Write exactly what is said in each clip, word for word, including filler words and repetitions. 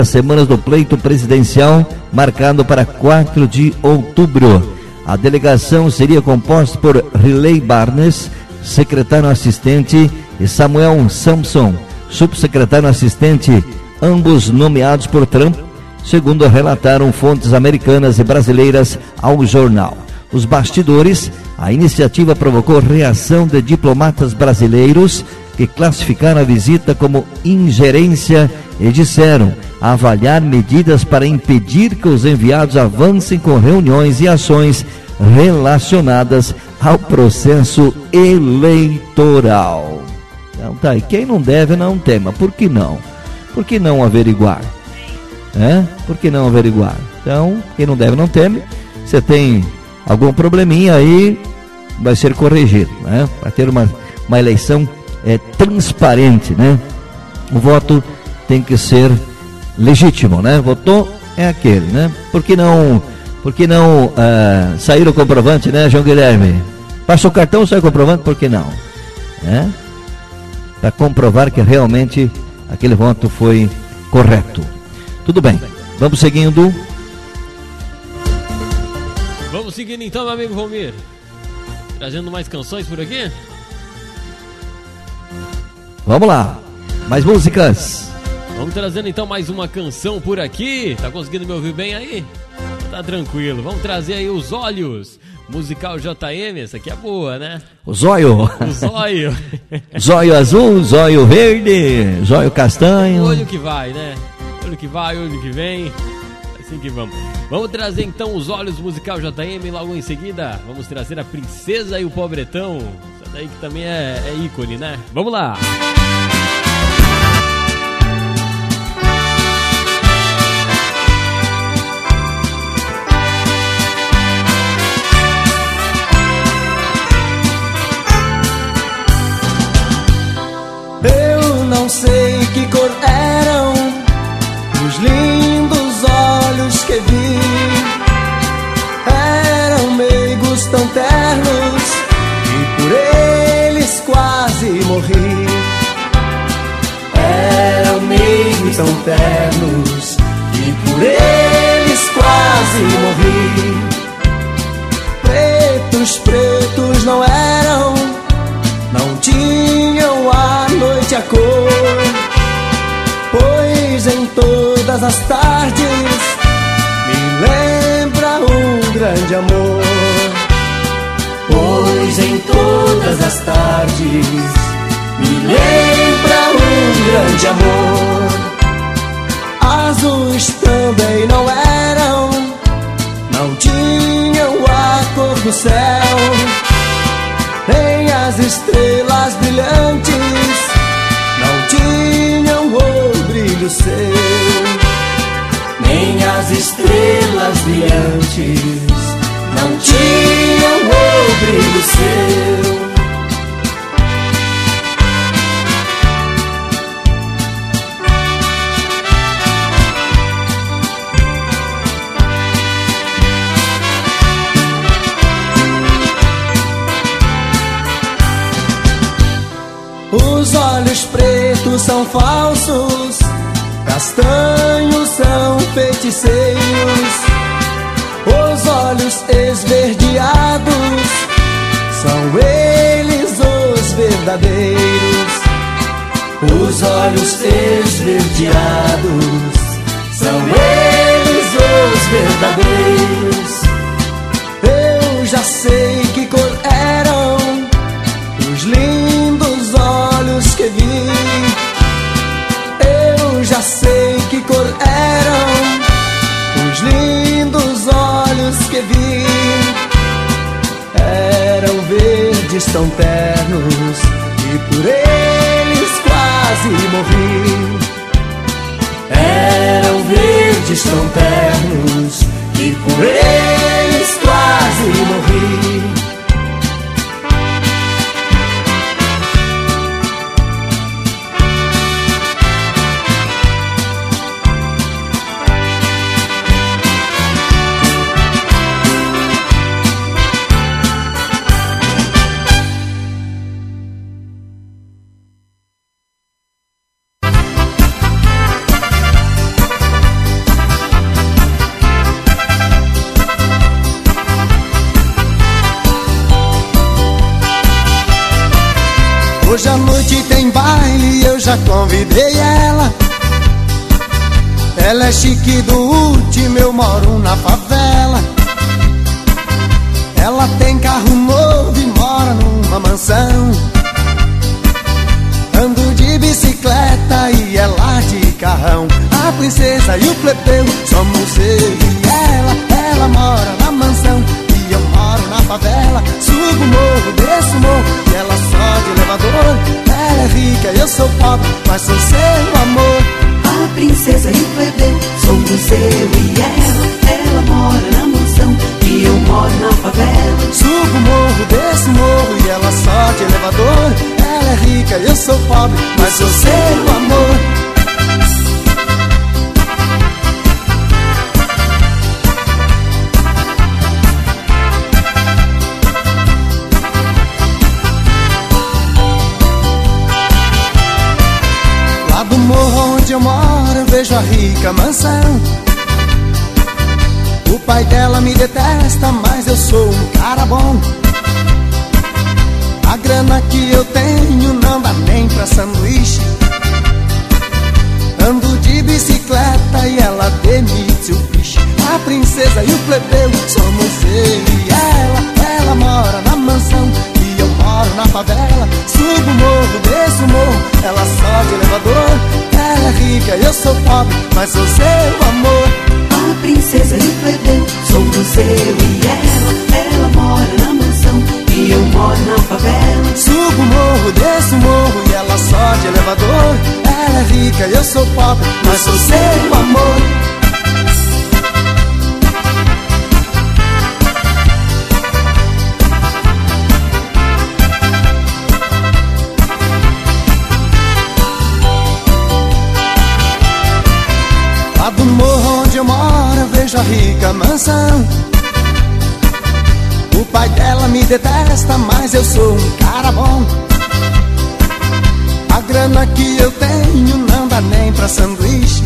semanas do pleito presidencial, marcado para quatro de outubro. A delegação seria composta por Riley Barnes, secretário assistente, e Samuel Sampson, subsecretário assistente, ambos nomeados por Trump, segundo relataram fontes americanas e brasileiras ao jornal. Os bastidores, a iniciativa provocou reação de diplomatas brasileiros que classificaram a visita como ingerência e disseram avaliar medidas para impedir que os enviados avancem com reuniões e ações relacionadas ao processo eleitoral. Então tá, e quem não deve não tema. Por que não? Por que não averiguar? É? Por que não averiguar? Então, quem não deve não teme. Você tem algum probleminha aí, vai ser corrigido, né? Para ter uma, uma eleição é, transparente, né? O voto tem que ser legítimo, né? Votou é aquele, né? Por que não, por que não uh, sair o comprovante, né, João Guilherme? Passa o cartão, sai o comprovante, por que não? É? Para comprovar que realmente aquele voto foi correto. Tudo bem, vamos seguindo. Vamos seguindo então, meu amigo Valmir. Trazendo mais canções por aqui. Vamos lá, mais músicas. Vamos trazendo então mais uma canção por aqui. Tá conseguindo me ouvir bem aí? Tá tranquilo, vamos trazer aí Os Olhos. Musical J M, essa aqui é boa, né? O zóio. O zóio. Zóio azul, zóio verde, zóio castanho. Olho que vai, né? Olho que vai, olho que vem. Assim que vamos. Vamos trazer então Os Olhos, musical J M. Logo em seguida, vamos trazer A Princesa e o Pobretão. Essa daí que também é, é ícone, né? Vamos lá. Eu não sei que cor eram os lindos olhos que vi. Eram meigos tão ternos e por eles quase morri. Eram meigos tão ternos e por eles quase morri. Pretos, pretos não eram, não tinham a noite a cor, pois em todas as tardes me lembra um grande amor. Pois em todas as tardes me lembra um grande amor. Azuis também não eram, não tinham a cor do céu, nem as estrelas brilhantes não tinham o brilho seu. Nem as estrelas brilhantes não tinham o brilho seu. Os olhos pretos são falsos, castanhos são feiticeiros. Os olhos esverdeados são eles os verdadeiros. Os olhos esverdeados são eles os verdadeiros. Eu já sei que cor eram os lindos olhos que vi. Eu já sei que cor eram os lindos olhos que vi. Eram verdes tão ternos e por eles quase morri. Eram verdes tão ternos e por eles quase morri. Hoje à noite tem baile e eu já convidei ela. Ela é chique do último, eu moro na favela. Ela tem carro novo e mora numa mansão. Ando de bicicleta e ela de carrão. A princesa e o plebeu somos eu e ela. Ela mora na mansão e eu moro na favela. Subo o morro, desço o morro e ela só de elevador. Ela é rica e eu sou pobre, mas sou seu amor. A princesa e o plebeu somos eu e ela. Ela mora na mansão e eu moro na favela. Subo o morro, desço o morro e ela só de elevador. Ela é rica e eu sou pobre, mas sou seu amor. Lá do morro onde eu moro eu vejo a rica mansão. O pai dela me detesta, mas eu sou um cara bom. A grana que eu tenho não dá nem pra sanduíche. Ando de bicicleta e ela demite o bicho. A princesa e o plebeu somos eu e ela. Ela mora na mansão e eu moro na favela. Subo o morro, desço o morro, ela só de elevador. Ela é rica e eu sou pobre, mas sou seu amor. A princesa e o plebeu somos eu e ela. Ela mora na mansão e eu moro na favela. Subo o morro, desço o morro e ela só de elevador. Ela é rica e eu sou pobre, mas sou seu amor. Lá do morro onde eu moro eu vejo a rica mansão. O pai dela me detesta, mas eu sou um cara bom. A grana que eu tenho não dá nem pra sanduíche.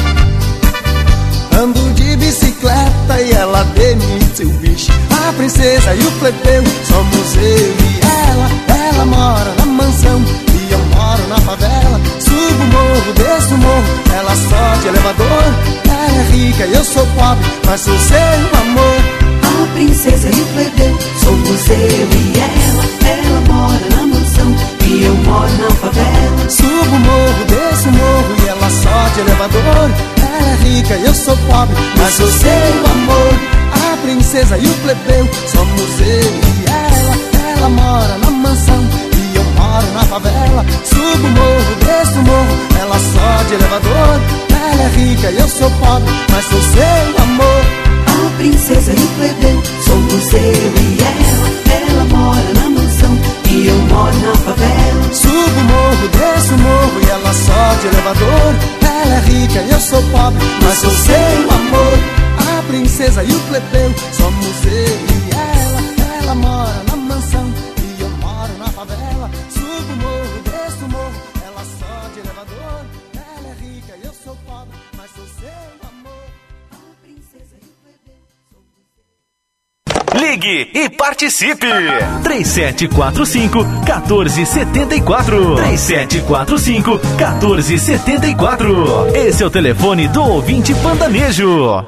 Ando de bicicleta e ela demite o bicho. A princesa e o plebeu somos eu e ela. Ela mora na mansão e eu moro na favela. Subo o morro, desço o morro, ela só de elevador. Ela é rica e eu sou pobre, mas sou seu amor. A princesa e o plebeu somos eu e ela. Ela mora na mansão e eu moro na favela. Subo o morro, desço o morro e ela só de elevador. Ela é rica e eu sou pobre, mas sou seu amor. A princesa e o plebeu somos eu e ela. Ela mora na mansão e eu moro na favela. Subo o morro, desço o morro, ela só de elevador. Ela é rica e eu sou pobre, mas sou seu amor. A princesa e o plebeu somos eu e ela. Ela mora na mansão e eu moro na favela. Subo o morro, desço o morro e ela só de elevador. Ela é rica e eu sou pobre, mas sou seu amor. A princesa e o plebeu somos eu e ela. Ela mora na mansão e eu moro na favela. Subo o morro, desço o morro, ela só de elevador. Ela é rica e eu sou pobre, mas sou seu amor. A princesa e o plebeu. Ligue e participe! três sete quatro cinco, um quatro sete quatro três sete quatro cinco, um quatro sete quatro. Esse é o telefone do ouvinte pandanejo.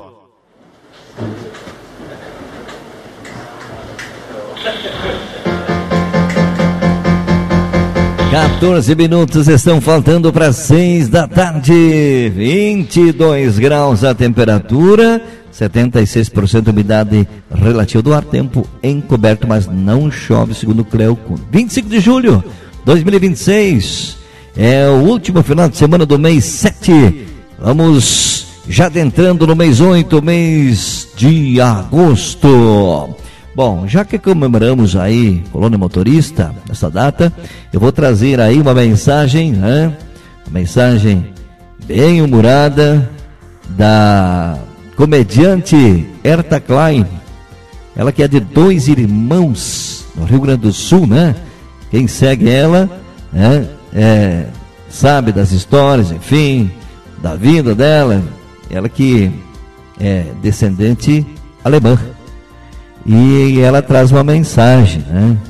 quatorze minutos estão faltando para seis da tarde, vinte e dois graus a temperatura, setenta e seis por cento umidade relativa do ar, tempo encoberto, mas não chove, segundo o Cleocum. vinte e cinco de julho de dois mil e vinte e seis, é o último final de semana do mês sete, vamos já adentrando no mês oito, mês de agosto. Bom, já que comemoramos aí Colônia Motorista, nessa data, eu vou trazer aí uma mensagem, né? Uma mensagem bem humorada da comediante Herta Klein, ela que é de Dois Irmãos, no Rio Grande do Sul, né? Quem segue ela, né? É, sabe das histórias, enfim, da vida dela, ela que é descendente alemã. E ela traz uma mensagem, né?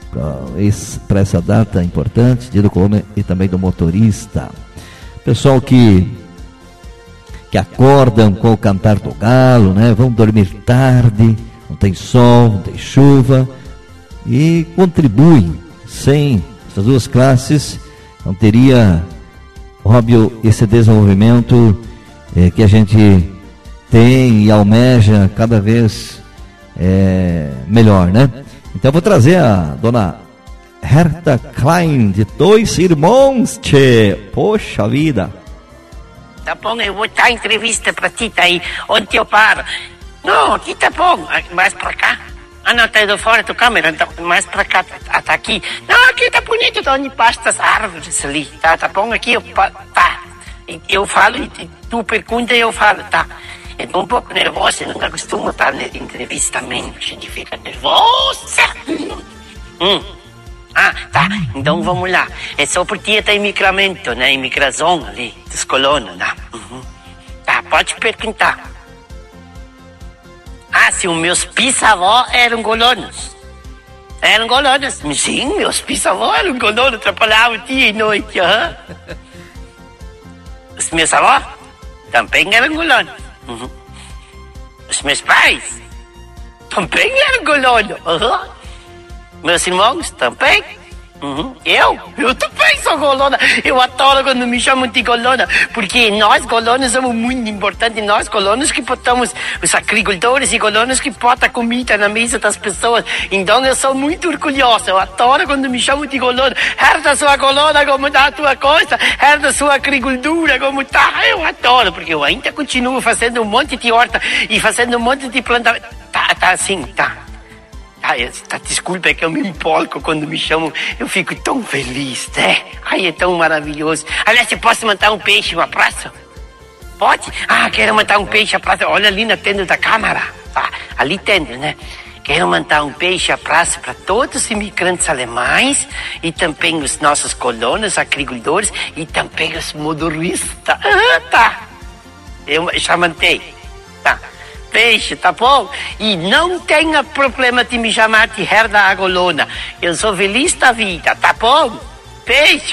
para essa data importante, dia do colono e também do motorista. Pessoal que que acordam com o cantar do galo, né? Vão dormir tarde, não tem sol, não tem chuva, e contribuem. Sem essas duas classes, não teria, óbvio, esse desenvolvimento eh, que a gente tem e almeja cada vez eh, melhor, né? Então eu vou trazer a dona Herta Klein, de Dois Irmãos, tchê. Poxa vida. Tá bom, eu vou dar a entrevista pra ti, tá aí. Onde eu paro? Não, aqui tá bom. Mais pra cá. Ah, não, tá indo fora da câmera. Então, mais pra cá, tá, tá aqui. Não, aqui tá bonito, tá onde passa as árvores ali. Tá, tá bom, aqui eu... Tá. Eu falo e tu pergunta e eu falo, tá. Eu tô um pouco nervosa, eu não costumo estar na entrevista mesmo. A gente fica nervosa. Hum. Ah, tá. Então vamos lá. É só porque tem micramento, né? Imigração ali, dos colonos, né? Uhum. Tá, pode perguntar. Ah, se os meus bisavós eram colonos. Eram colonos. Sim, meus bisavós eram colonos, trabalhavam dia e noite. Uhum. Os meus avós também eram colonos. Uhum. Os meus pais também eram colonos. Uhum. Meus irmãos também. Uhum. Eu? Eu também sou colona. Eu adoro quando me chamam de colona, porque nós colonos somos muito importantes. Nós colonos que botamos, os agricultores e colonos que botam comida na mesa das pessoas. Então eu sou muito orgulhosa. Eu adoro quando me chamam de colona. Herta, sua colona, como tá a tua coisa? Herta, sua agricultura, como tá? Eu adoro, porque eu ainda continuo fazendo um monte de horta e fazendo um monte de planta. Tá, tá assim, tá. Ai, tá, desculpa, é que eu me empolgo quando me chamam, eu fico tão feliz, né? Ai, é tão maravilhoso. Aliás, eu posso mandar um peixe uma praça? Pode? Ah, quero mandar um peixe à praça. Olha ali na tenda da Câmara. Tá, ali tenda, né? Quero mandar um peixe à praça para todos os imigrantes alemães e também os nossos colonos, agricultores e também os motoristas. Ah, tá. Eu já mandei. Tá. Peixe, tá bom? E não tenha problema de me chamar de Herta a Colona. Eu sou feliz da vida, tá bom? Peixe.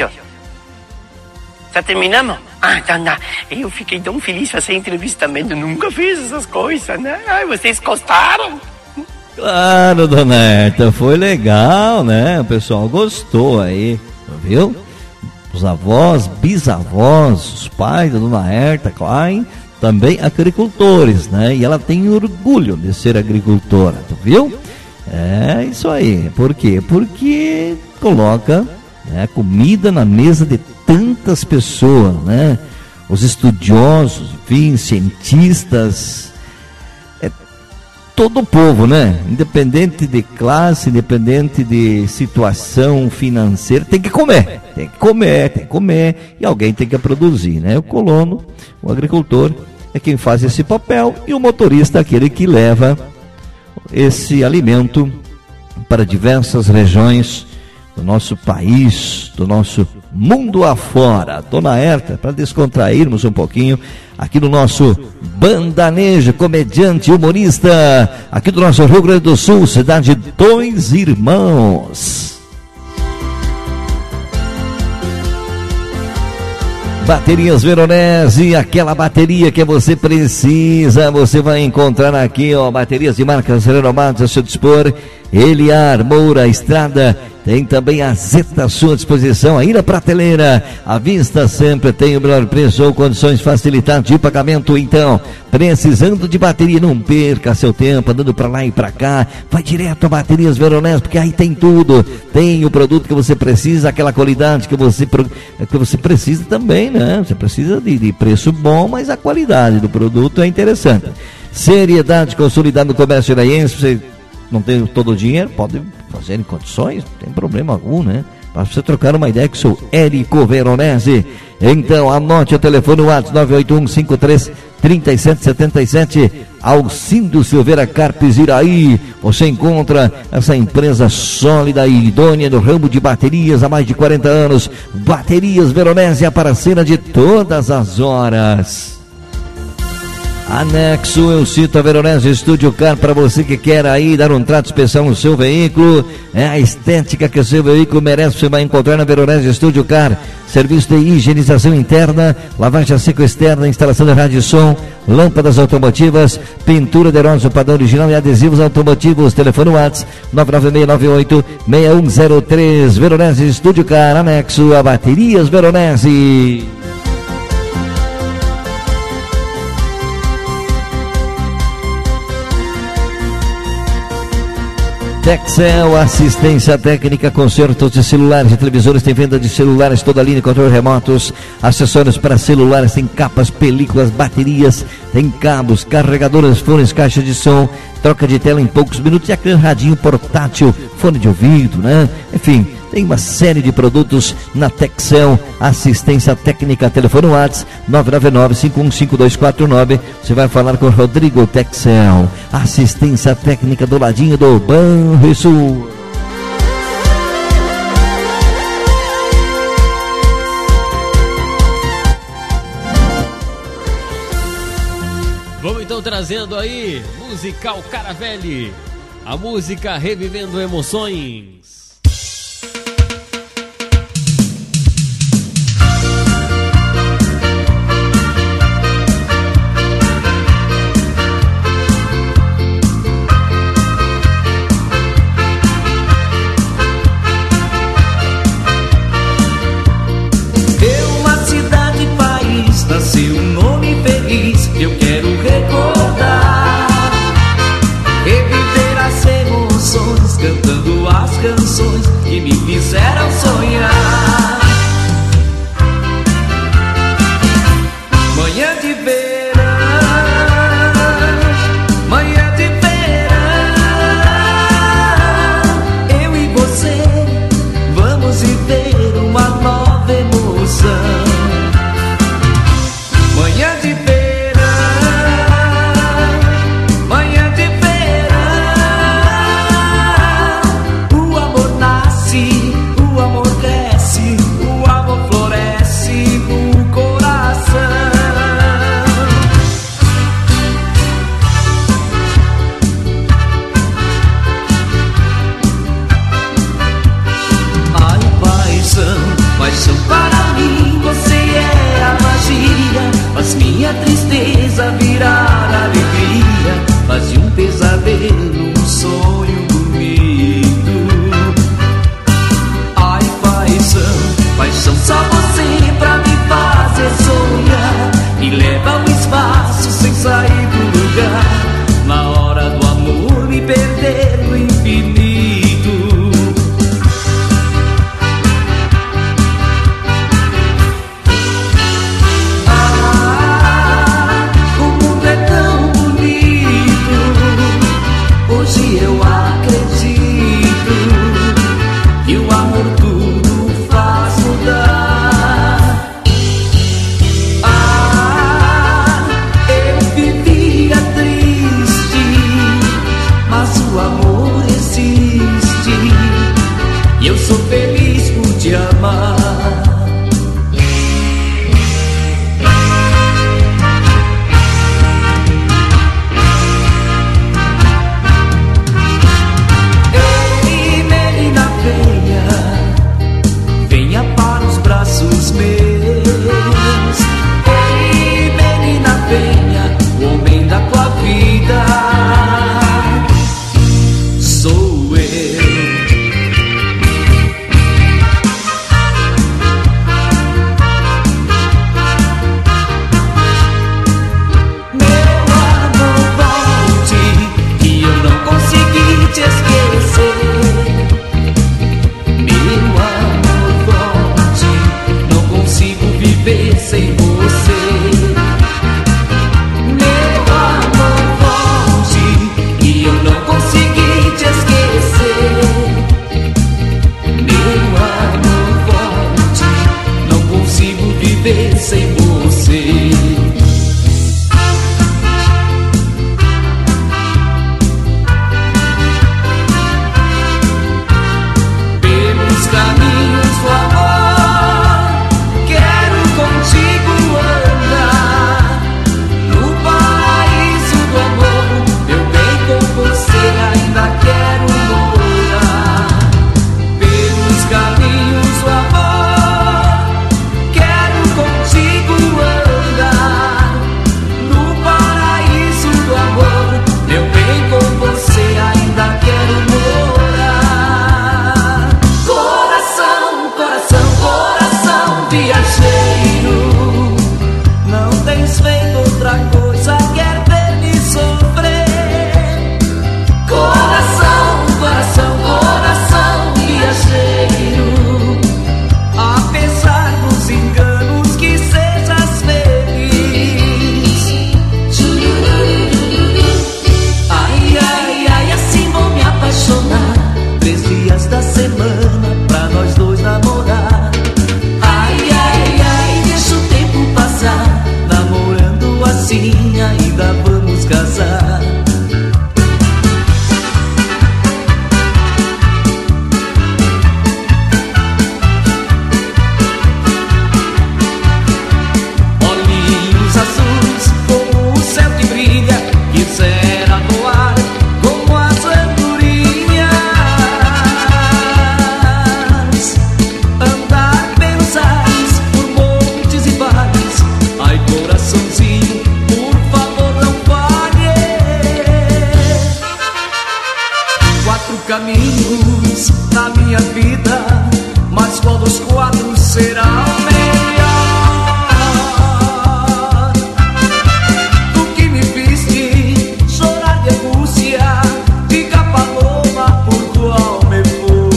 Já terminamos? Ah, tá, não. Eu fiquei tão feliz fazer entrevista também. Eu nunca fiz essas coisas, né? Ai, vocês gostaram? Claro, dona Herta, foi legal, né? O pessoal gostou aí, viu? Os avós, bisavós, os pais da dona Herta Klein, também agricultores, né? E ela tem orgulho de ser agricultora, tu viu? É isso aí. Por quê? Porque coloca, né, comida na mesa de tantas pessoas, né? Os estudiosos, enfim, cientistas, é todo o povo, né? Independente de classe, independente de situação financeira, tem que comer, tem que comer, tem que comer, e alguém tem que produzir, né? O colono, o agricultor, é quem faz esse papel, e o motorista, aquele que leva esse alimento para diversas regiões do nosso país, do nosso mundo afora. Dona Herta, para descontrairmos um pouquinho, aqui no nosso bandanejo, comediante, humorista, aqui do nosso Rio Grande do Sul, cidade de Dois Irmãos. Baterias Veronese, aquela bateria que você precisa, você vai encontrar aqui, ó, baterias de marcas renomadas a seu dispor. Eliar, Moura, Estrada, tem também a Zeta à sua disposição, aí na prateleira. À vista sempre tem o melhor preço ou condições facilitadas de pagamento. Então, precisando de bateria, não perca seu tempo andando para lá e para cá, vai direto a Baterias Veronese, porque aí tem tudo, tem o produto que você precisa, aquela qualidade que você, que você precisa também, né? Você precisa de, de preço bom, mas a qualidade do produto é interessante. Seriedade consolidada no comércio iraiense. Você não tem todo o dinheiro, pode fazer em condições, não tem problema algum, né? Para você trocar uma ideia com o seu Érico Veronese. Então, anote o telefone WhatsApp nove oito um cinco três três sete sete sete. Alcindo Silveira Carpes Iraí. Você encontra essa empresa sólida e idônea no ramo de baterias há mais de quarenta anos. Baterias Veronese, a parceira de todas as horas. Anexo, eu cito a Veronese Estúdio Car para você que quer aí dar um trato especial no seu veículo. É a estética que o seu veículo merece, você vai encontrar na Veronese Estúdio Car. Serviço de higienização interna, lavagem a seco externa, instalação de rádio e som, lâmpadas automotivas, pintura de aerósol padrão original e adesivos automotivos. Telefone WhatsApp nove nove seis nove oito seis um zero três. Veronese Estúdio Car, anexo a Baterias Veronese. Texel, assistência técnica, consertos de celulares e televisores, tem venda de celulares, toda a linha, controles remotos, acessórios para celulares, tem capas, películas, baterias, tem cabos, carregadores, fones, caixas de som, troca de tela em poucos minutos e aquele radinho portátil, fone de ouvido, né? Enfim, tem uma série de produtos na Texel, assistência técnica, telefone WhatsApp nove nove nove cinco um cinco dois quatro nove. Você vai falar com o Rodrigo. Texel, assistência técnica do ladinho do Banrisul. Vamos então trazendo aí Musical Caravelli, a música revivendo emoções. Nasceu um nome feliz, eu quero recordar, reviver as emoções, cantando as canções que me fizeram sonhar. Manhã de verão, manhã de verão, eu e você vamos viver uma nova emoção. Manhã de verão, manhã de verão, o amor nasce, o amor cresce, o amor floresce no coração. Ai, paixão, paixão para mim, você é a magia, faz minha tristeza virar alegria, faz de um pesadelo um sonho bonito. Ai, paixão, paixão, só você pra me fazer sonhar, me leva ao espaço sem sair do lugar, na hora do amor me perder no infinito. Eu acredito que o amor tudo faz mudar. Ah, eu vivia triste, mas o amor existe e eu sou feliz por te amar. Venha para os braços meus, ei menina, venha, o homem da tua vida sou eu. Meu amor, volte, que eu não consegui te esquecer. Sem você, meu amor, volte, vida vamos casar. Olhinhos azuis como o céu que brilha, quisera voar como as andorinhas, andar pelos ares, por montes e vales. Ai, coraçãozinho, por favor não falhe. Quatro caminhos na minha vida, mas qual dos quatro será o melhor? Tu que me viste chorar de angústia, diga paloma por qual me for.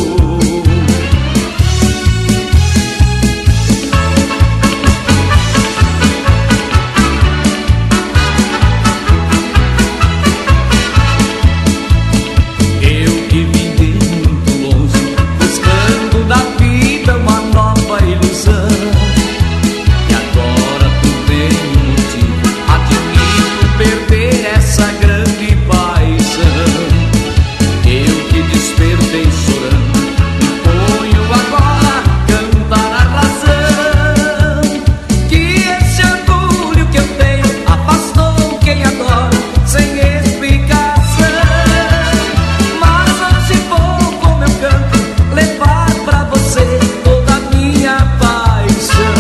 Eu que vim de muito longe, buscando da vida uma nova ilusão, e agora por nenhum motivo admito perder essa grande paixão. Eu que despertei chorando, me ponho agora a cantar a razão, que esse orgulho que eu tenho afastou quem adora sem explicação. Mas hoje vou com meu canto levar pra você toda a minha paixão.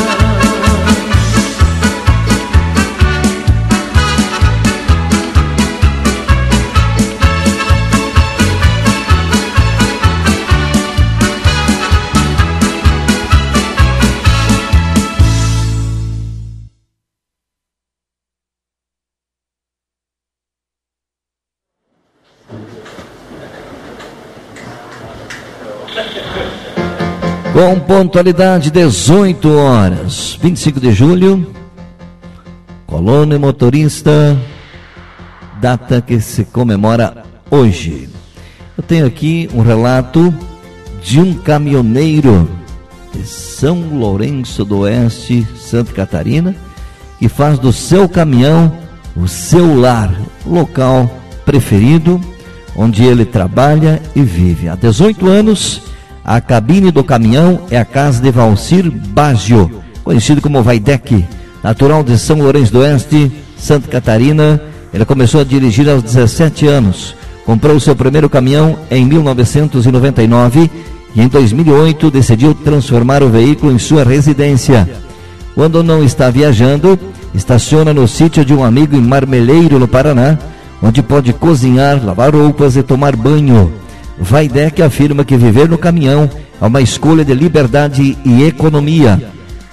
Com pontualidade, dezoito horas, vinte e cinco de julho, Colônia Motorista, data que se comemora hoje. Eu tenho aqui um relato de um caminhoneiro de São Lourenço do Oeste, Santa Catarina, que faz do seu caminhão o seu lar, o local preferido, onde ele trabalha e vive. Há dezoito anos, a cabine do caminhão é a casa de Valcir Baggio, conhecido como Vaidec, natural de São Lourenço do Oeste, Santa Catarina. Ele começou a dirigir aos dezessete anos, comprou seu primeiro caminhão em mil novecentos e noventa e nove e em dois mil e oito decidiu transformar o veículo em sua residência. Quando não está viajando, estaciona no sítio de um amigo em Marmeleiro, no Paraná, onde pode cozinhar, lavar roupas e tomar banho. Vaidec afirma que viver no caminhão é uma escolha de liberdade e economia.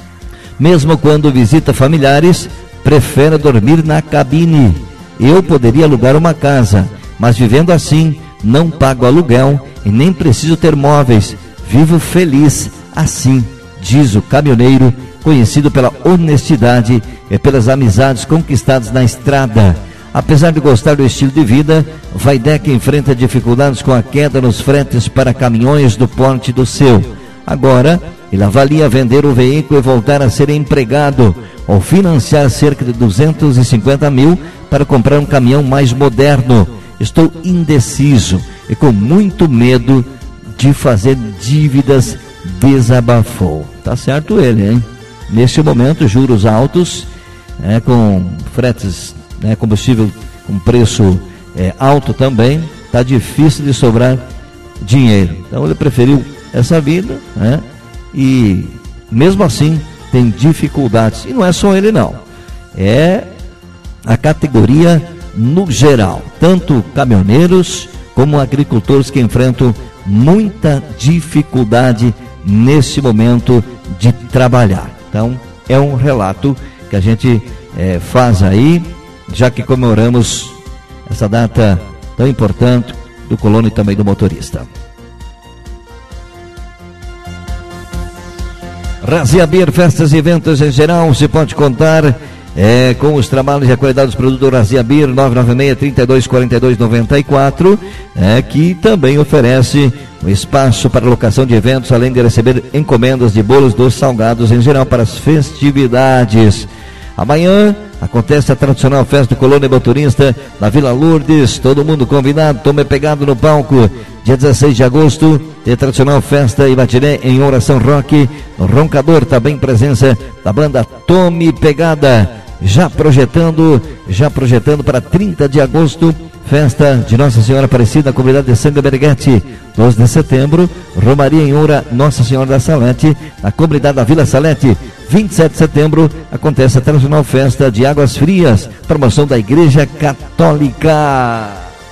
Mesmo quando visita familiares, prefere dormir na cabine. Eu poderia alugar uma casa, mas vivendo assim, não pago aluguel e nem preciso ter móveis. Vivo feliz assim, diz o caminhoneiro, conhecido pela honestidade e pelas amizades conquistadas na estrada. Apesar de gostar do estilo de vida, Vaidec enfrenta dificuldades com a queda nos fretes para caminhões do porte do seu. Agora, ele avalia vender o veículo e voltar a ser empregado, ou financiar cerca de duzentos e cinquenta mil para comprar um caminhão mais moderno. Estou indeciso e com muito medo de fazer dívidas, desabafou. Tá certo ele, hein? Neste momento, juros altos, é, com fretes, né, combustível com preço é, alto também, tá difícil de sobrar dinheiro. Então ele preferiu essa vida, né? E mesmo assim tem dificuldades. E não é só ele não, é a categoria no geral, tanto caminhoneiros como agricultores que enfrentam muita dificuldade nesse momento de trabalhar. Então é um relato que a gente é, faz aí, já que comemoramos essa data tão importante do colono e também do motorista. Razia Beer, festas e eventos em geral, você pode contar é, com os trabalhos e a qualidade dos produtos Razia Beer, nove nove seis, três dois quatro dois nove quatro, é, que também oferece um espaço para locação de eventos, além de receber encomendas de bolos, doces, salgados em geral para as festividades. Amanhã acontece a tradicional festa do Colônia Motorista na Vila Lourdes, todo mundo convidado, tome pegado no palco. Dia dezesseis de agosto, tem a tradicional festa e batiné em oração rock, no Roncador, também presença da banda Tome Pegada, já projetando, já projetando para trinta de agosto, festa de Nossa Senhora Aparecida na comunidade de Sanga Berguete. doze de setembro, Romaria em Oura, Nossa Senhora da Salete, na comunidade da Vila Salete. vinte e sete de setembro, acontece a tradicional festa de Águas Frias, promoção da Igreja Católica.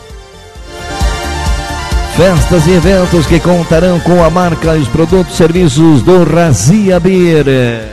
Festas e eventos que contarão com a marca e os produtos e serviços do Razia Beer.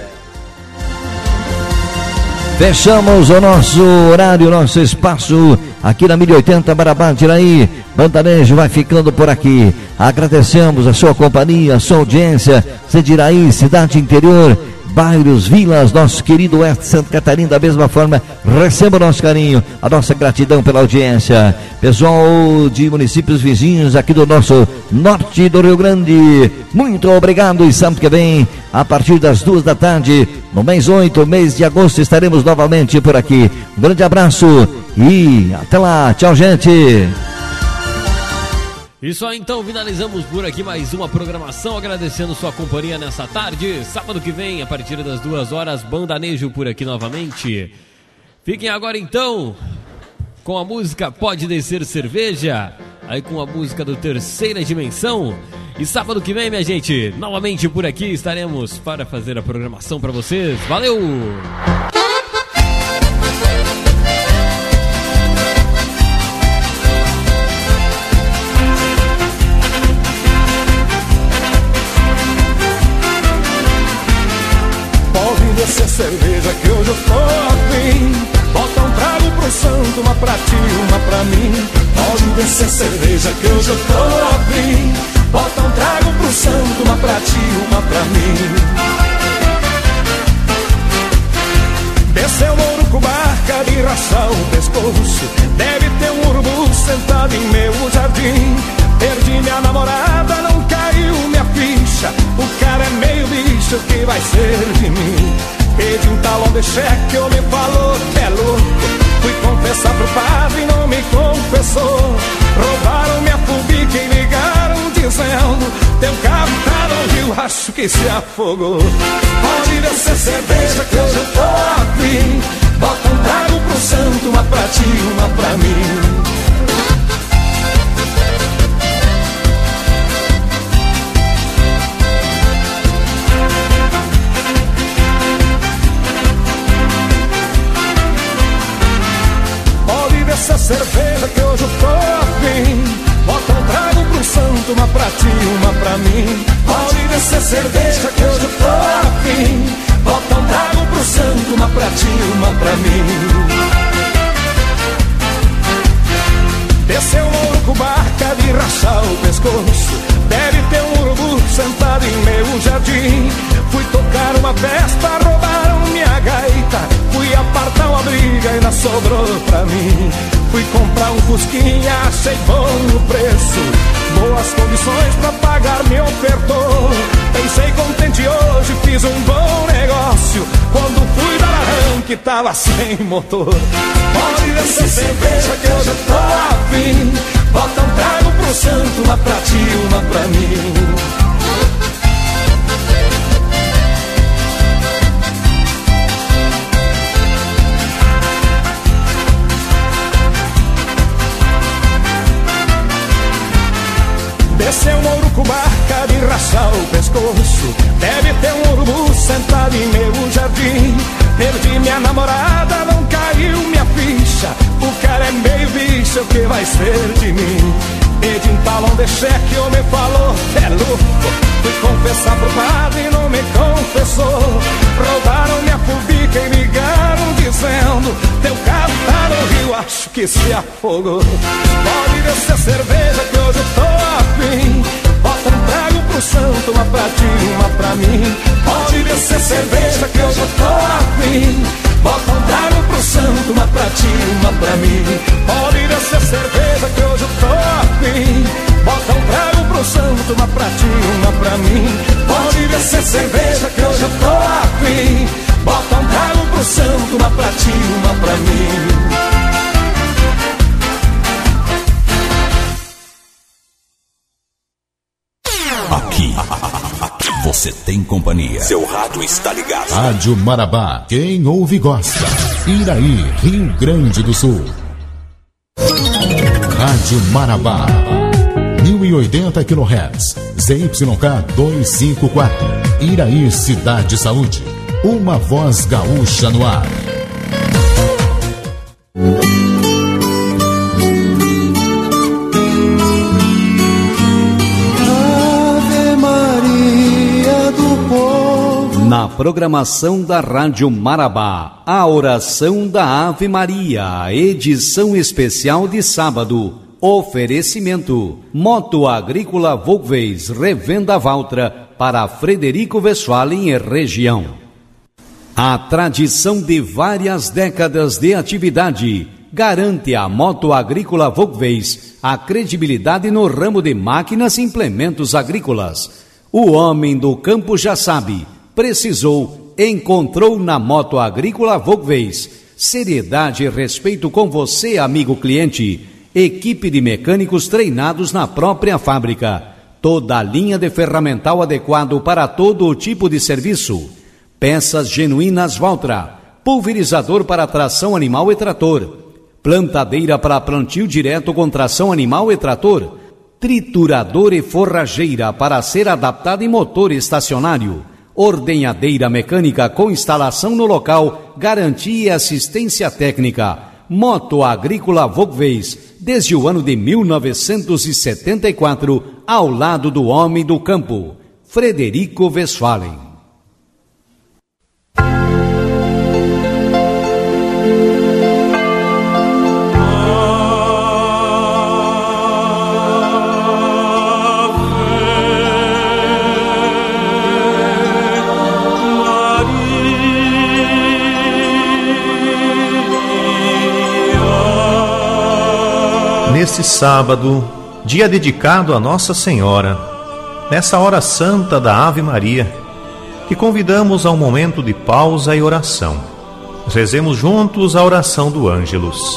Fechamos o nosso horário, nosso espaço aqui na mil e oitenta Marabá, Tiraí. Bandanejo vai ficando por aqui. Agradecemos a sua companhia, a sua audiência. Cediraí, cidade interior, bairros, vilas, nosso querido Oeste Santa Catarina, da mesma forma, receba o nosso carinho, a nossa gratidão pela audiência. Pessoal de municípios vizinhos aqui do nosso norte do Rio Grande, muito obrigado, e sábado que vem, a partir das duas da tarde, no mês oito, mês de agosto, estaremos novamente por aqui. Um grande abraço e até lá, tchau, gente. E só então finalizamos por aqui mais uma programação, agradecendo sua companhia nessa tarde. Sábado que vem, a partir das duas horas, Bandanejo por aqui novamente. Fiquem agora então com a música Pode Descer Cerveja, aí com a música do Terceira Dimensão. E sábado que vem, minha gente, novamente por aqui estaremos para fazer a programação para vocês. Valeu! Descer cerveja que hoje eu tô afim. Bota um trago pro santo, uma pra ti, uma pra mim. Pode descer cerveja que hoje eu tô afim. Bota um trago pro santo, uma pra ti, uma pra mim. Desceu no urucubaca de rachar o pescoço. Deve ter um urubu sentado em meu jardim. Perdi minha namorada, não caiu minha ficha. O cara é meio bicho, o que vai ser de mim? Pedi um talão de cheque, o me falou que é louco. Fui confessar pro padre e não me confessou. Roubaram minha fubica e ligaram dizendo: teu carro tá no rio, acho que se afogou. Pode descer cerveja que hoje eu tô afim. Bota um trago pro santo, uma pra ti, uma pra mim. Essa cerveja que hoje eu tô afim. Bota um trago pro santo, uma pra ti, uma pra mim. Pode descer cerveja que hoje eu tô afim. Bota um trago pro santo, uma pra ti, uma pra mim. Desceu um urucubaca de rachar o pescoço. Deve ter um urubu sentado em meu jardim. Fui tocar uma festa, roubaram minha gaita. Fui apartar uma briga e ainda sobrou pra mim. Fui comprar um fusquinha, achei bom o preço. Boas condições pra pagar me ofertou. Pensei contente hoje, fiz um bom negócio. Quando fui dar arranque, tava sem motor. Pode descer cerveja que hoje eu tô afim. Bota um trago pro santo, uma pra ti, uma pra mim. Desceu um urucubaca de rachar o pescoço. Deve ter um urubu sentado em meu jardim. Perdi minha namorada, não caiu minha ficha. O cara é meio bicho, o que vai ser de mim? Pedi um talão de cheque, o me falou que é louco. Fui confessar pro padre e não me confessou. Roubaram minha fubica e ligaram dizendo: teu carro tá no rio, acho que se afogou. Pode descer cerveja que hoje eu tô afim. Bota um trago pro santo, uma pra ti, uma pra mim. Pode descer cerveja que hoje eu tô afim. Bota um trago pro santo, uma pra ti, uma pra mim. Pode descer cerveja que hoje eu tô afim. Bota um trago pro santo, uma pra ti, uma pra mim. Pode descer cerveja que hoje eu tô afim. Bota um trago pro santo, uma você tem companhia. Seu rádio está ligado. Rádio Marabá, quem ouve gosta. Iraí, Rio Grande do Sul. Rádio Marabá, mil e oitenta quilohertz, Z Y K duzentos e cinquenta e quatro. Iraí, Cidade Saúde. Uma voz gaúcha no ar. Na programação da Rádio Marabá, a oração da Ave Maria, edição especial de sábado. Oferecimento: Moto Agrícola Volkswagen, revenda Valtra para Frederico Westphalen e região. A tradição de várias décadas de atividade garante à Moto Agrícola Volkswagen a credibilidade no ramo de máquinas e implementos agrícolas. O homem do campo já sabe. Precisou, encontrou na Moto Agrícola Volkswagen. Seriedade e respeito com você, amigo cliente. Equipe de mecânicos treinados na própria fábrica. Toda a linha de ferramental adequado para todo o tipo de serviço. Peças genuínas Valtra. Pulverizador para tração animal e trator. Plantadeira para plantio direto com tração animal e trator. Triturador e forrageira para ser adaptada em motor estacionário. Ordenhadeira mecânica com instalação no local, garantia e assistência técnica. Moto Agrícola Volkswagen, desde o ano de mil novecentos e setenta e quatro, ao lado do homem do campo, Frederico Westphalen. Nesse sábado, dia dedicado a Nossa Senhora, nessa hora santa da Ave Maria, que convidamos a um momento de pausa e oração. Rezemos juntos a oração do Ângelus.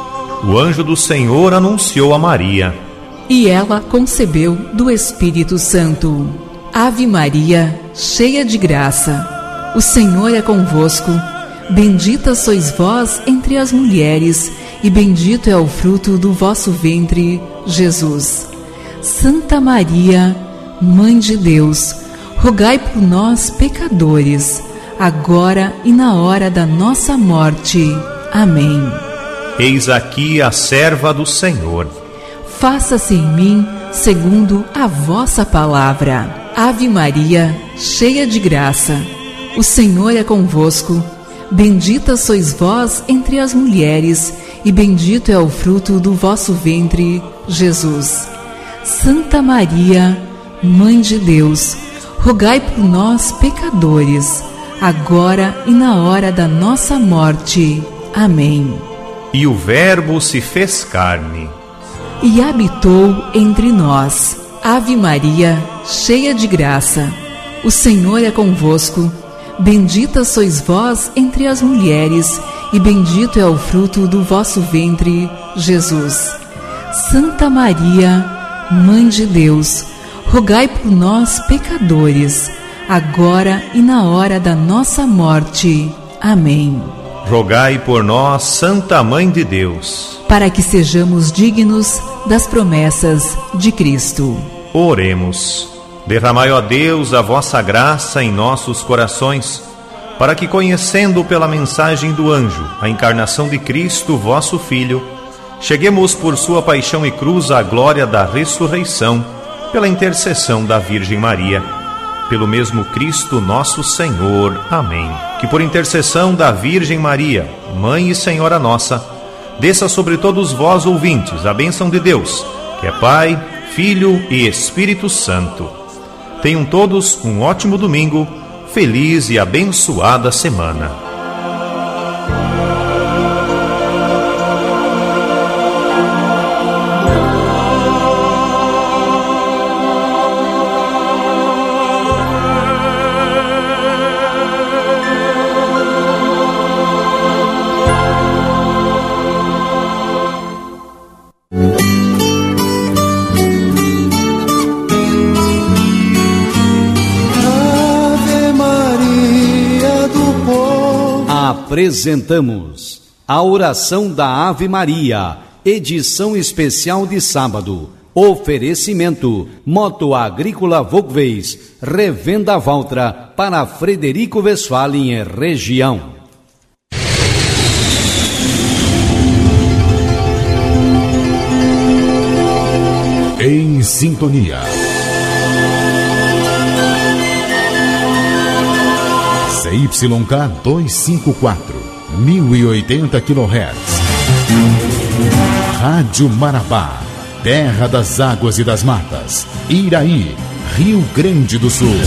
O anjo do Senhor anunciou a Maria. E ela concebeu do Espírito Santo. Ave Maria, cheia de graça, o Senhor é convosco. Bendita sois vós entre as mulheres, e bendito é o fruto do vosso ventre, Jesus. Santa Maria, Mãe de Deus, rogai por nós, pecadores, agora e na hora da nossa morte. Amém. Eis aqui a serva do Senhor. Faça-se em mim segundo a vossa palavra. Ave Maria, cheia de graça, o Senhor é convosco. Bendita sois vós entre as mulheres, e bendito é o fruto do vosso ventre, Jesus. Santa Maria, Mãe de Deus, rogai por nós, pecadores, agora e na hora da nossa morte. Amém. E o Verbo se fez carne e habitou entre nós. Ave Maria, cheia de graça, o Senhor é convosco. Bendita sois vós entre as mulheres, e bendito é o fruto do vosso ventre, Jesus. Santa Maria, Mãe de Deus, rogai por nós, pecadores, agora e na hora da nossa morte. Amém. Rogai por nós, Santa Mãe de Deus, para que sejamos dignos das promessas de Cristo. Oremos. Derramai, ó Deus, a vossa graça em nossos corações, para que, conhecendo pela mensagem do anjo a encarnação de Cristo, vosso Filho, cheguemos por sua paixão e cruz à glória da ressurreição, pela intercessão da Virgem Maria. Pelo mesmo Cristo nosso Senhor. Amém. Que por intercessão da Virgem Maria, Mãe e Senhora nossa, desça sobre todos vós, ouvintes, a bênção de Deus, que é Pai, Filho e Espírito Santo. Tenham todos um ótimo domingo, feliz e abençoada semana. Ah Apresentamos a oração da Ave Maria, edição especial de sábado. Oferecimento Moto Agrícola Volkswagen, revenda Valtra para Frederico Westphalen e região. Em sintonia. C Y K duzentos e cinquenta e quatro, mil e oitenta quilohertz. Rádio Marabá, terra das águas e das matas. Iraí, Rio Grande do Sul.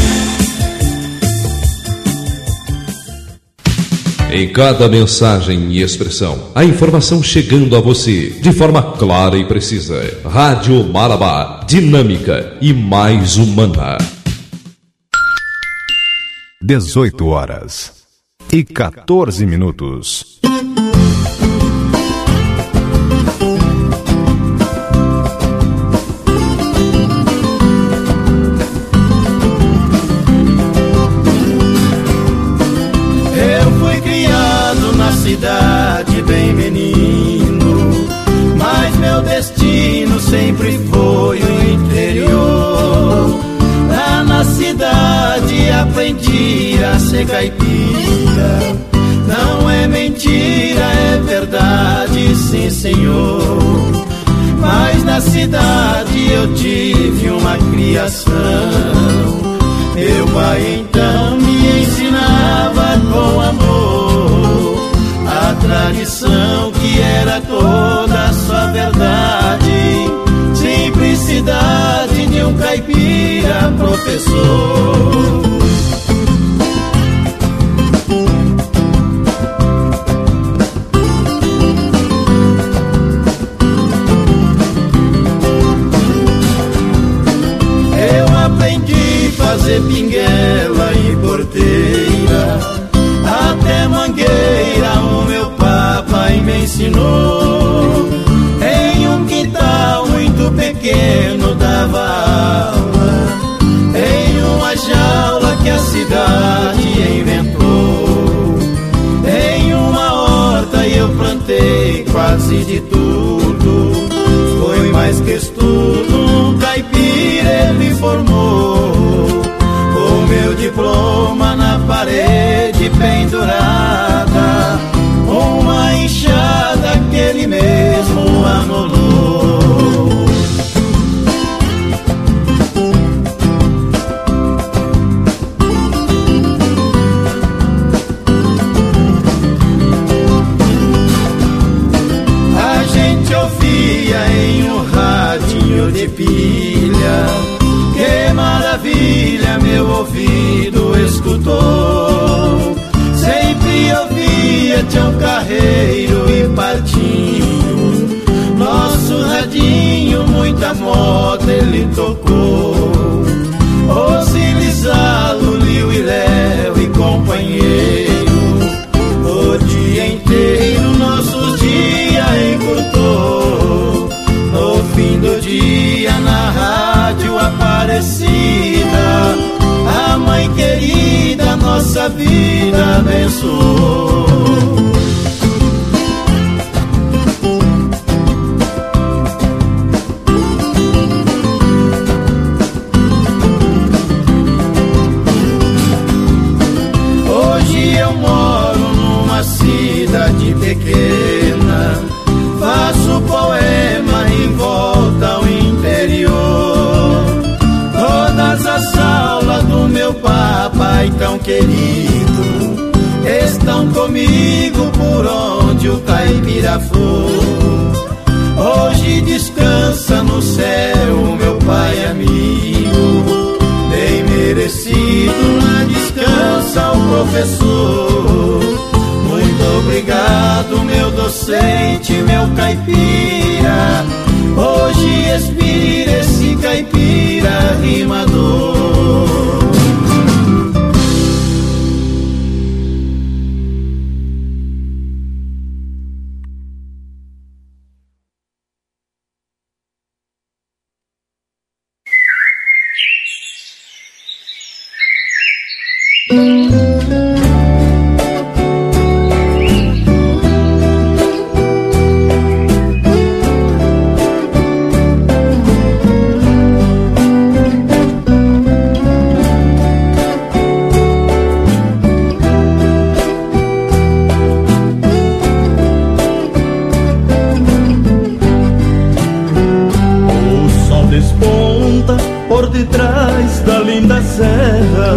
Em cada mensagem e expressão, a informação chegando a você de forma clara e precisa. Rádio Marabá, dinâmica e mais humana. dezoito horas e quatorze minutos. Cidade bem menino, mas meu destino sempre foi o interior. Lá na cidade aprendi a ser caipira. Não é mentira, é verdade, sim senhor. Mas na cidade eu tive uma criação. Meu pai então me ensinava com amor a tradição que era toda só verdade, simplicidade de um caipira professor. Eu aprendi a fazer pinguela e porteira, até mangueira o meu papai me ensinou. Em um quintal muito pequeno dava aula, em uma jaula que a cidade inventou. Em uma horta eu plantei quase de tudo, foi mais que estudo, um caipira ele formou. O meu diploma na parede pendurada, uma enxada que ele mesmo anulou. A gente ouvia em um radinho de pilha, que maravilha meu ouvido escutou. Sempre ouvia Tião Carreiro e Partinho, nosso radinho muita moda ele tocou. Osilisalo, Liu e Léo e companheiro, o dia inteiro nossos dias encurtou. No fim do dia na rádio Aparecida, a mãe querida nossa vida abençoou. Hoje eu moro numa cidade pequena, faço poema em volta ao interior. Todas as aulas do meu papai tão querido estão comigo por onde o caipira for. Hoje descansa no céu meu pai amigo, bem merecido lá descansa o professor. Muito obrigado meu docente, meu caipira, hoje expira esse caipira rimador. por detrás da linda serra,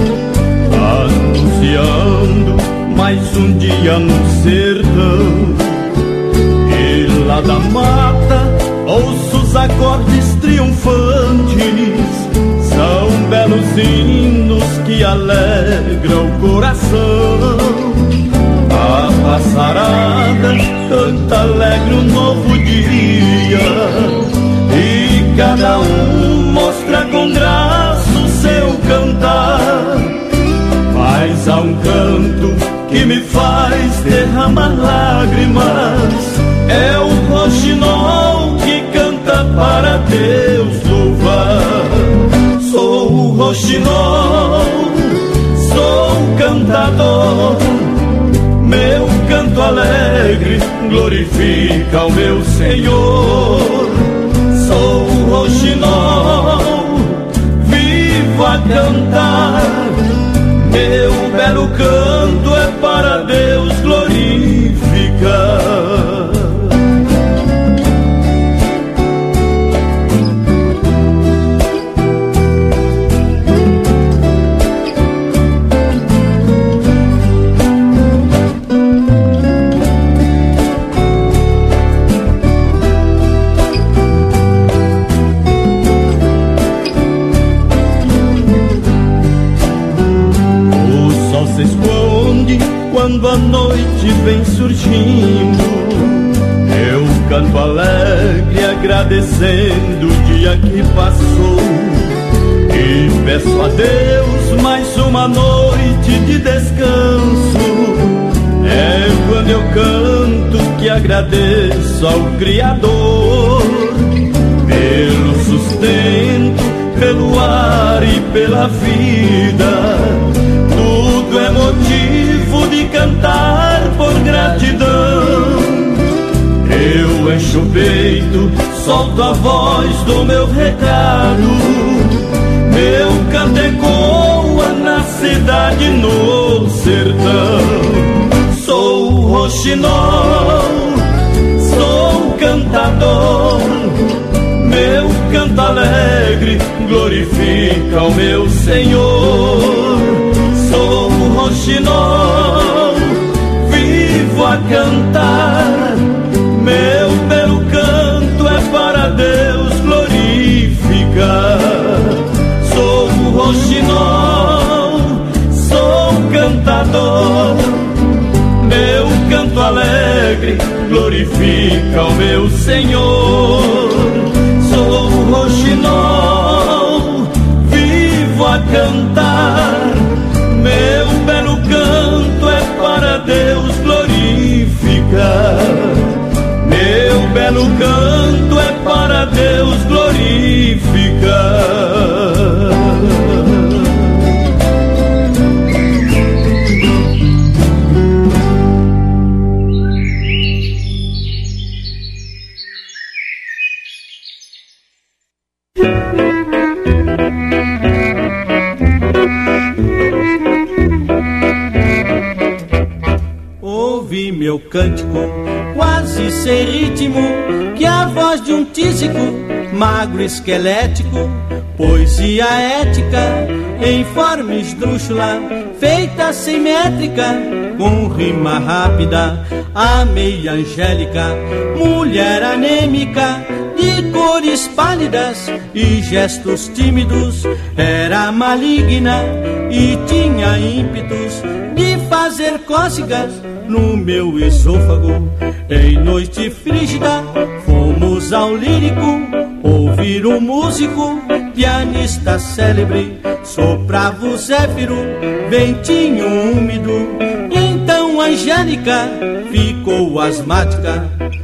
anunciando mais um dia no sertão. E lá da mata ouço os acordes triunfantes, são belos hinos que alegram o coração. A passarada canta alegre um novo dia, e cada um mostra com graça o seu cantar. Mas há um canto que me faz derramar lágrimas, é o roxinol que canta para Deus louvar. Sou o roxinol, sou o cantador, meu canto alegre glorifica o meu Senhor. Sou o roxinol, vivo a cantar, meu belo canto é para Deus glorificar. Quando a noite vem surgindo, eu canto alegre agradecendo o dia que passou, e peço a Deus mais uma noite de descanso. É quando eu canto que agradeço ao Criador pelo sustento, pelo ar e pela vida. Tudo é motivo de cantar por gratidão. Eu encho o peito, solto a voz do meu recado, meu canto ecoa na cidade, no sertão. Sou o roxinol, sou o cantador, meu canto alegre glorifica o meu Senhor. Sou o roxinol, vivo a cantar, meu belo canto é para Deus glorificar. Sou o roxinol, sou o cantador, meu canto alegre glorifica o meu Senhor. Sou o roxinol, vivo a cantar, meu belo canto é para Deus glorificar. Meu belo canto é para Deus glorificar. Ouvi meu cântico quase sem ritmo, que a voz de um tísico magro esquelético. Poesia ética em forma esdrúxula, feita sem métrica, com rima rápida, a meia angélica, mulher anêmica, de cores pálidas e gestos tímidos. Era maligna e tinha ímpetos de fazer cócegas no meu esôfago. Em noite frígida fomos ao lírico, ouvir um músico, pianista célebre, soprava o zéfiro, ventinho úmido. Então Angélica ficou asmática.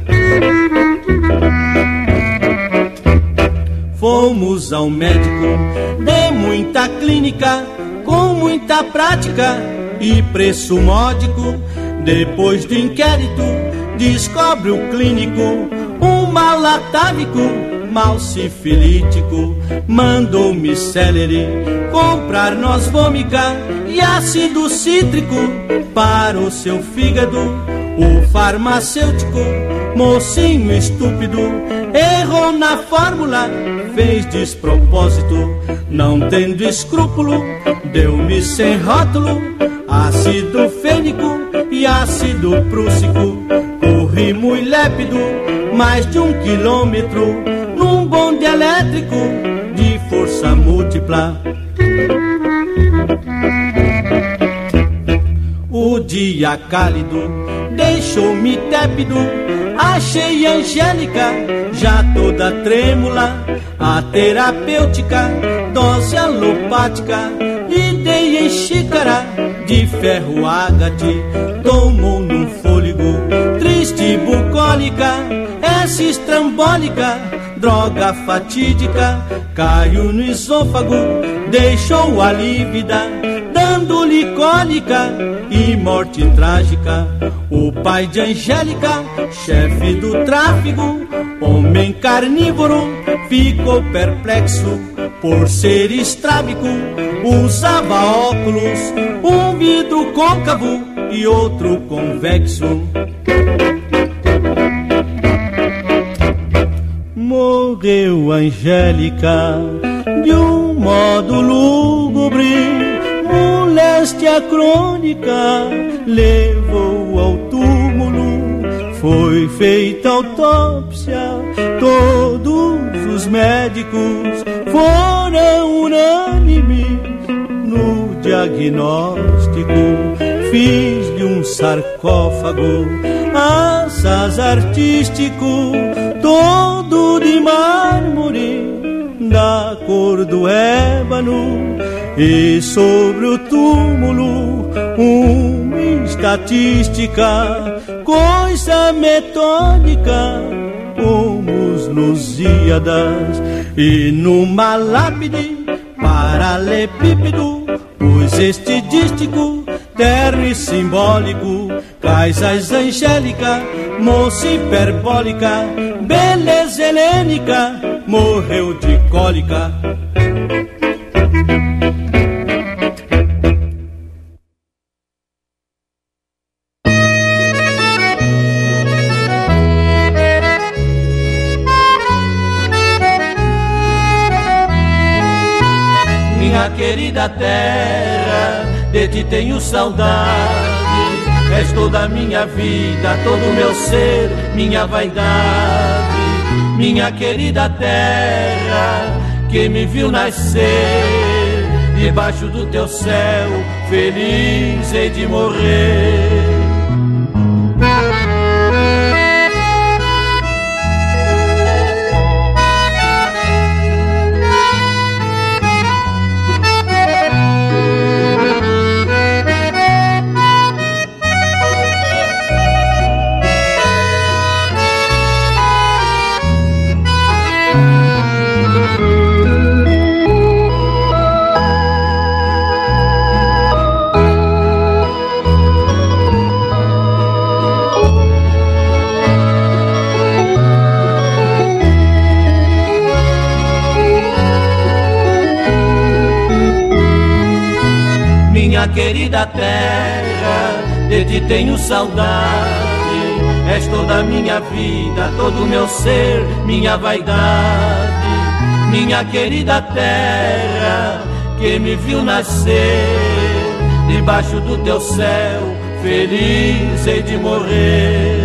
Fomos ao médico de muita clínica, com muita prática e preço módico. Depois do inquérito descobre o clínico um mal atávico, mal sifilítico. Mandou-me celery comprar noz vômica e ácido cítrico para o seu fígado. O farmacêutico mocinho estúpido, errou na fórmula, fez despropósito, não tendo escrúpulo, deu-me sem rótulo, ácido fênico e ácido prússico. Corri muito lépido, mais de um quilômetro, num bonde elétrico de força múltipla. O dia cálido deixou-me tépido, achei Angélica já toda trêmula, a terapêutica, dose alopática, lhe dei em xícara de ferro ágate, tomou num fôlego, triste bucólica, essa estrambólica, droga fatídica, caiu no esôfago, deixou-a lívida, dando-lhe cólica e morte trágica. O pai de Angélica, chefe do tráfico, homem carnívoro, ficou perplexo por ser estrábico. Usava óculos, um vidro côncavo e outro convexo. Morreu Angélica de um modo lúgubre, moléstia crônica levou ao túmulo, foi feita autópsia, todos os médicos foram unânimes no diagnóstico. Fiz-lhe um sarcófago, assaz artístico, todo de mármore, da cor do ébano, e sobre o túmulo uma estatística, coisa metódica como os Lusíadas, e numa lápide paralelepípedo pus estidístico, terno e simbólico, Caisas Angélica, moça hiperbólica, beleza helênica, morreu de cólica. Minha querida terra, de ti tenho saudade, és toda a minha vida, todo o meu ser, minha vaidade. Minha querida terra, que me viu nascer, debaixo do teu céu, feliz hei de morrer. Minha querida terra, de ti tenho saudade, és toda a minha vida, todo o meu ser, minha vaidade. Minha querida terra, que me viu nascer, debaixo do teu céu, feliz hei de morrer.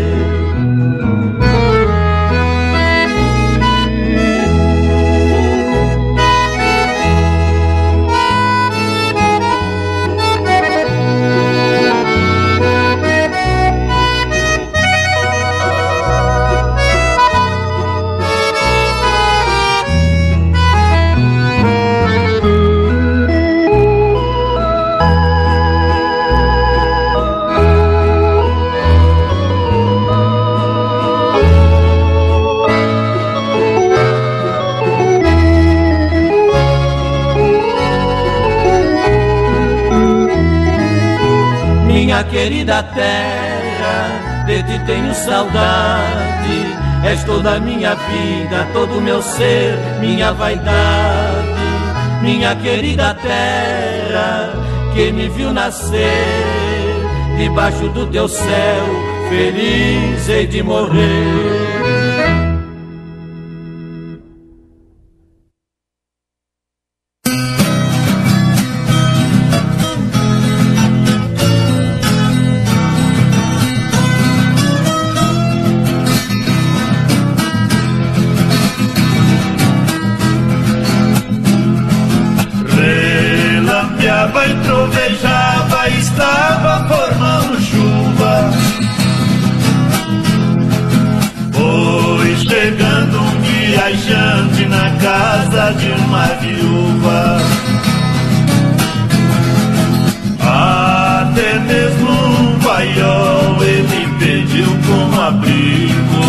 Minha querida terra, de ti tenho saudade, és toda a minha vida, todo o meu ser, minha vaidade. Minha querida terra, que me viu nascer, debaixo do teu céu, feliz hei de morrer. Relampeava e trovejava, estava formando chuva. Foi chegando um viajante na casa de uma viúva. Até mesmo um paiol ele pediu como abrigo.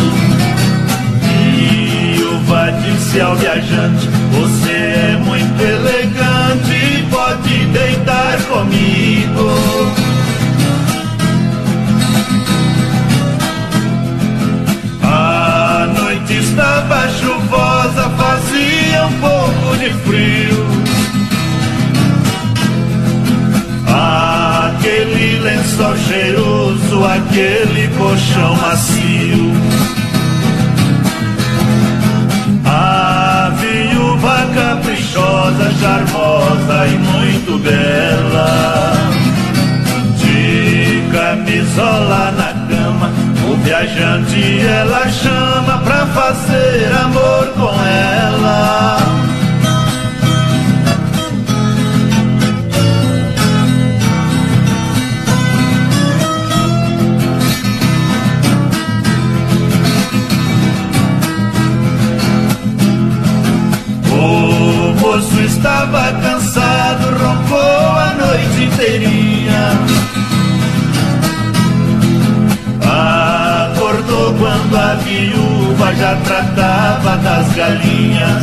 Viúva disse ao viajante: você é muito elegante e pode deitar comigo. A noite estava chuvosa, fazia um pouco de frio. Aquele lençol cheiroso, aquele colchão macio. A viúva caprichosa, charmosa e muito bela, de camisola na cama, o viajante ela chama pra fazer amor com ela. O moço estava cansado, roncou a noite inteirinha. Acordou quando a viúva já tratava das galinhas.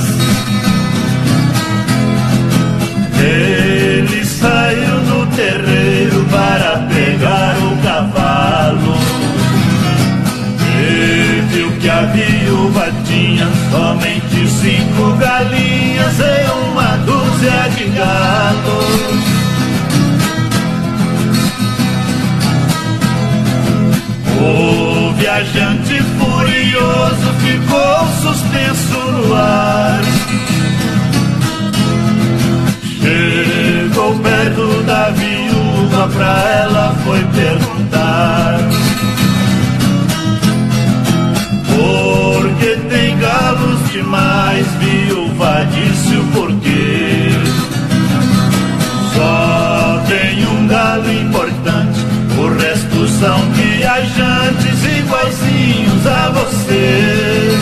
Ele saiu no terreiro para pegar o cavalo e viu que a viúva tinha somente cinco galinhas e uma dúzia de galos. O viajante furioso ficou suspenso no ar. Chegou perto da viúva, pra ela foi perguntar: por que tem galos demais? Viúva disse o porquê. Só tem um galo importante, o resto são viajantes iguaizinhos a você.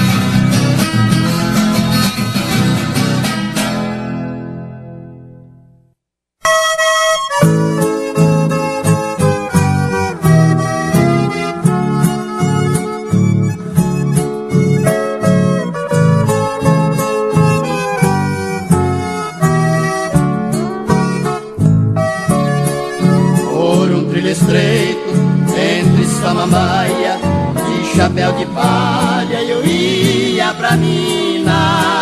Samambaia, de chapéu de palha eu ia pra mina.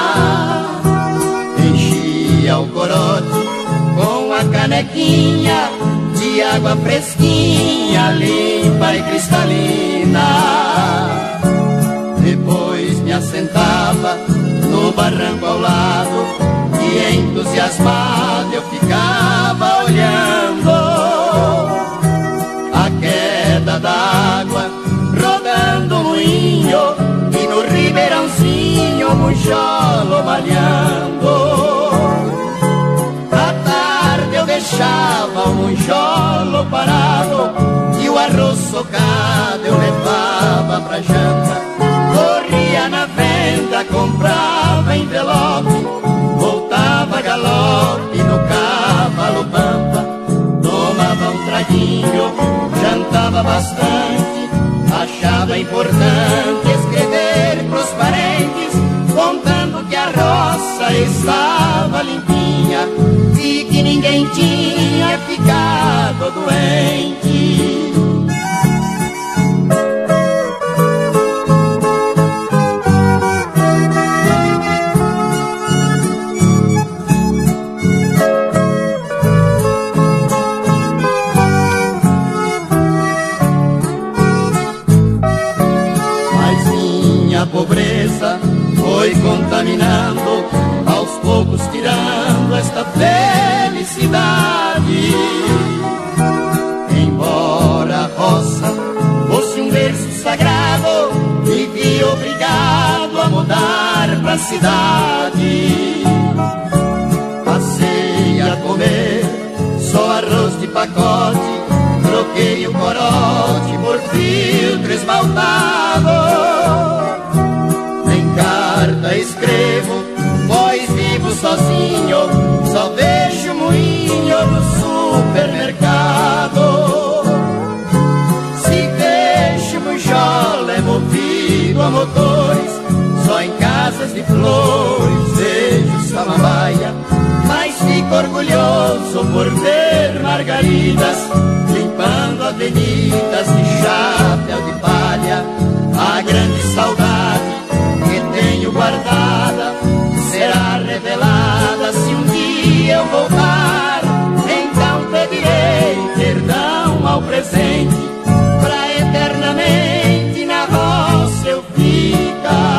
Enchia o corote com a canequinha de água fresquinha, limpa e cristalina. Depois me assentava no barranco ao lado e entusiasmado eu ficava olhando a queda d'água rodando o moinho e no ribeirãozinho o muncholo malhando. À tarde eu deixava o muncholo parado e o arroz socado eu levava pra janta. Corria na venda, comprava envelope, voltava galope no cavalo pampa. Tomava um traguinho, jantava bastante, achava importante escrever pros parentes, contando que a roça estava limpinha e que ninguém tinha ficado doente. minha pobreza foi contaminando, aos poucos tirando esta felicidade. Embora a roça fosse um berço sagrado, vivi obrigado a mudar pra cidade. Passei a comer só arroz de pacote, troquei o corote por filtro esmaltado. Nem carta escrevo, pois vivo sozinho, só vejo moinho no supermercado. Se vejo bujola é movido a motores, só em casas de flores vejo samambaia. Mas fico orgulhoso por ver margaridas limpando avenidas de chapéu de palha. A grande saudade que tenho guardada será revelada se um dia eu voltar. Então pedirei perdão ao presente, pra eternamente na roça eu ficar.